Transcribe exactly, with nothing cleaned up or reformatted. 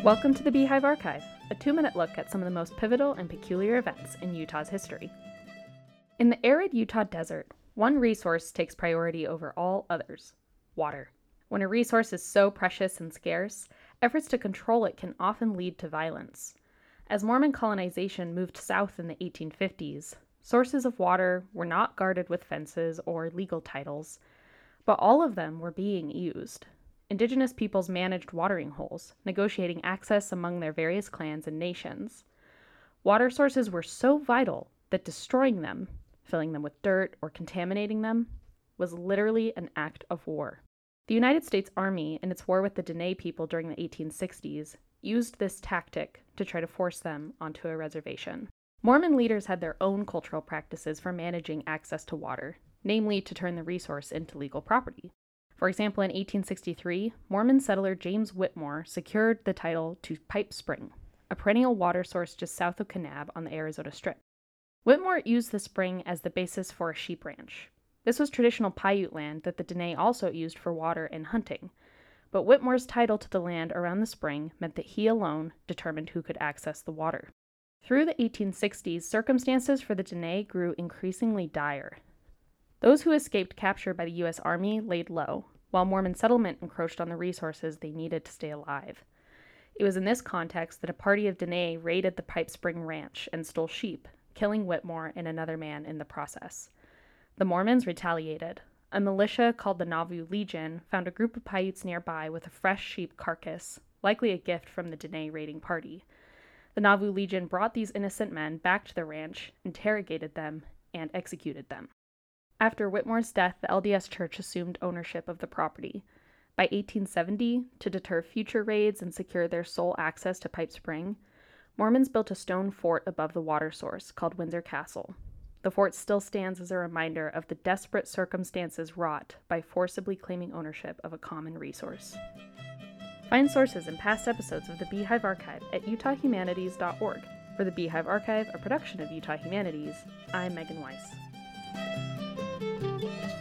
Welcome to the Beehive Archive, a two-minute look at some of the most pivotal and peculiar events in Utah's history. In the arid Utah desert, one resource takes priority over all others: water. When a resource is so precious and scarce, efforts to control it can often lead to violence. As Mormon colonization moved south in the eighteen fifties, sources of water were not guarded with fences or legal titles, but all of them were being used. Indigenous peoples managed watering holes, negotiating access among their various clans and nations. Water sources were so vital that destroying them, filling them with dirt or contaminating them, was literally an act of war. The United States Army, in its war with the Dene people during the eighteen sixties, used this tactic to try to force them onto a reservation. Mormon leaders had their own cultural practices for managing access to water, namely to turn the resource into legal property. For example, in eighteen sixty-three, Mormon settler James Whitmore secured the title to Pipe Spring, a perennial water source just south of Kanab on the Arizona Strip. Whitmore used the spring as the basis for a sheep ranch. This was traditional Paiute land that the Dene also used for water and hunting, but Whitmore's title to the land around the spring meant that he alone determined who could access the water. Through the eighteen sixties, circumstances for the Dene grew increasingly dire. Those who escaped capture by the U S Army laid low, while Mormon settlement encroached on the resources they needed to stay alive. It was in this context that a party of Dene raided the Pipe Spring Ranch and stole sheep, killing Whitmore and another man in the process. The Mormons retaliated. A militia called the Nauvoo Legion found a group of Paiutes nearby with a fresh sheep carcass, likely a gift from the Dene raiding party. The Nauvoo Legion brought these innocent men back to the ranch, interrogated them, and executed them. After Whitmore's death, the L D S Church assumed ownership of the property. By eighteen seventy, to deter future raids and secure their sole access to Pipe Spring, Mormons built a stone fort above the water source called Windsor Castle. The fort still stands as a reminder of the desperate circumstances wrought by forcibly claiming ownership of a common resource. Find sources and past episodes of the Beehive Archive at utah humanities dot org. For the Beehive Archive, a production of Utah Humanities, I'm Megan Weiss.